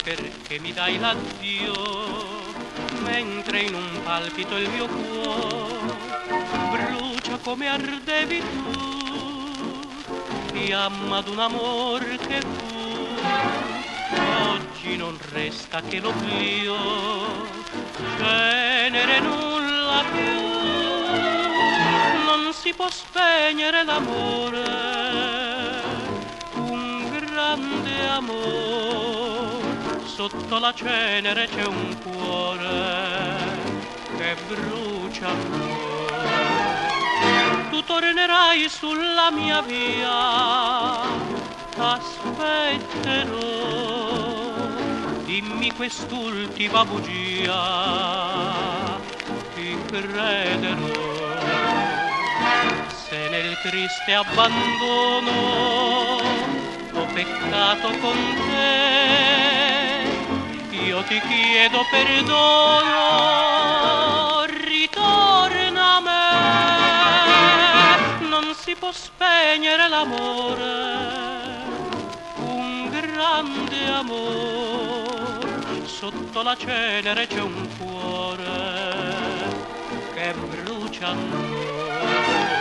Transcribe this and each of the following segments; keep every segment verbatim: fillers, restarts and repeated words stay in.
perché mi dai l'addio, mentre in un palpito il mio cuore brucia come ardevi tu, fiamma d'un amor che fu. Oggi non resta che l'oblio, cenere nulla più, non si può spegnere l'amore, un grande amore. Sotto la cenere c'è un cuore che brucia ancora. Tu tornerai sulla mia via, t'aspetterò, dimmi quest'ultima bugia, ti crederò. Se nel triste abbandono ho peccato con te, io ti chiedo perdono, ritorna a me. Non si può spegnere l'amore, un grande amore. Sotto la cenere c'è un cuore che brucia ancora.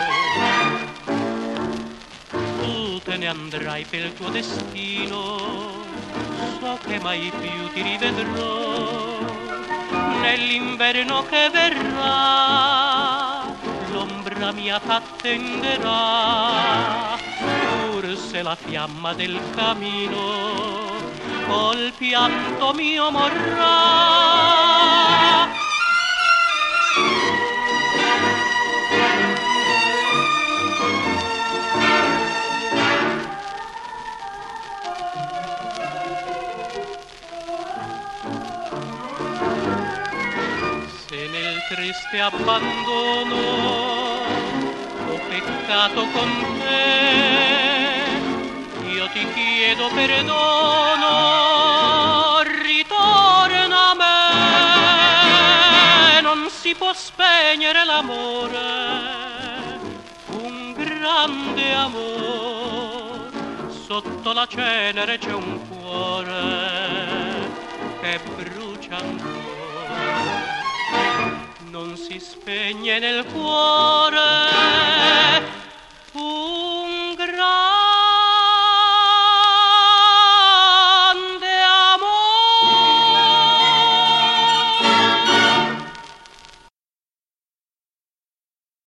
Tu te ne andrai per il tuo destino, so che mai più ti rivedrò. Nell'inverno che verrà, l'ombra mia t'attenderà. Forse la fiamma del camino col pianto mio morrà. Triste abbandono ho peccato con te, io ti chiedo perdono, ritorna a me. Non si può spegnere l'amore, un grande amore. Sotto la cenere c'è un cuore che brucia ancora. Non si spegne nel cuore